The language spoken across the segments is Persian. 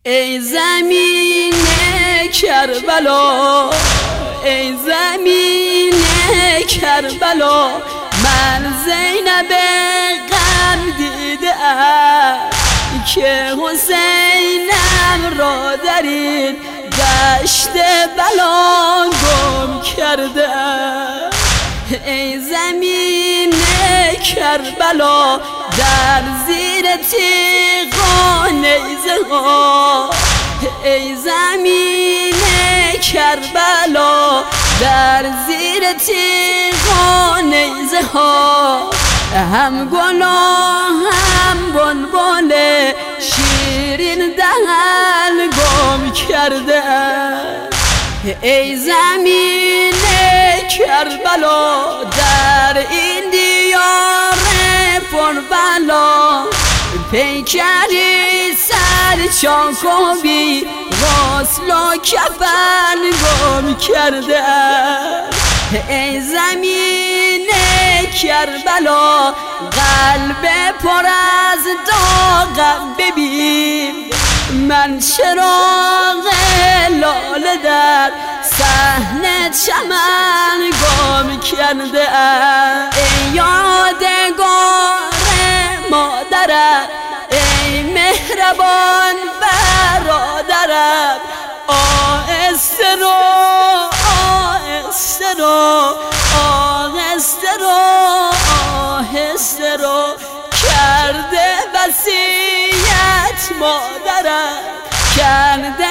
ای زمین کربلا، ای زمین کربلا، من زینب غم دیدم که حسینم را در این دشت بلا گم کرده. ای زمین کربلا، در زیر تیغ و نیزه ها، ای زمین کربلا، در زیر تیغ و نیزه ها، هم گل و هم بلبل شیرین دهن گم کرده. ای زمین کربلا، در این دیار پربلا، پیکری سر چاکوبی غسل و کفن گم کرده. ای زمین کربلا، قلب پر از داغم ببین، من چراغ لاله در صحن چمن گم کرده. ای یادگار مادرم، ای مهربان برادرم، آهسته رو آهسته رو آهسته رو آهسته رو، کرده وصیت مادرم، کرده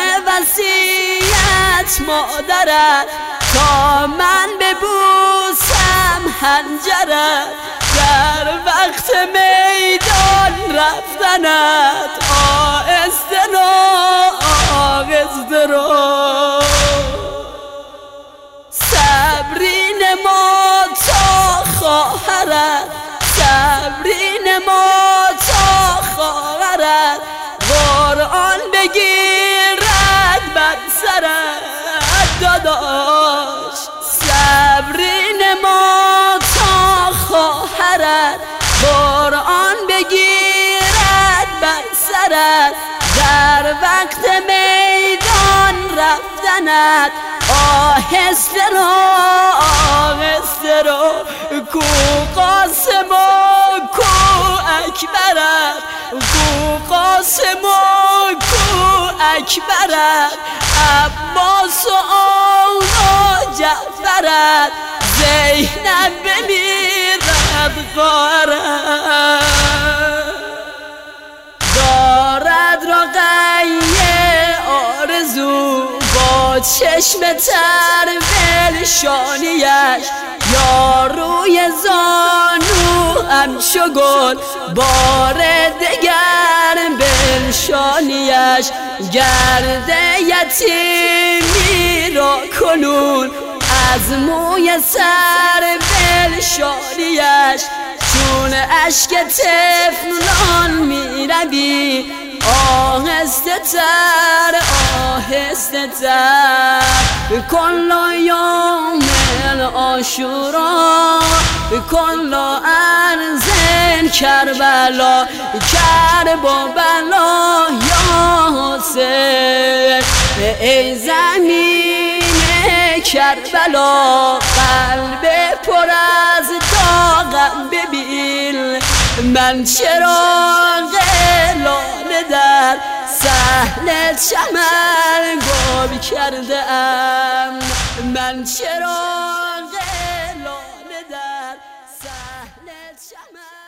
وصیت مادرم، تا من ببوسم حنجرت در وقت میدان رفتنت. آهسته رو آهسته رو، صبری نما تا خواهرت، صبری نما تا خواهرت، قرآن بگیرد بر سرت داداش. صبری نما تا خواهرت، قرآن بگیرد بر سرت، در وقت میدان رفتنت. آهسته رو آهسته رو، کو قاسم و کو اکبرت، کو قاسم و کو اکبرت، عباس و آن و جعفرت، زینب بمیرد خواهرت. دارد رقیه آرزو با چشم تر بلشانیش، یا روی زانو همچو گل بار دگر بلشانیش، گرد یتیمی را کنون از موی سر بلشانیش، چون اشک طفلان می روی آهسته تر آهسته تر. کل یوم عاشورا، کل ارض کربلا، کربلا یا حسین. ای زمین کربلا، قلب پر از داغم ببین، من چراغ لاله در صحن چمن گم کرده ام، من چراغ لاله در صحن چمن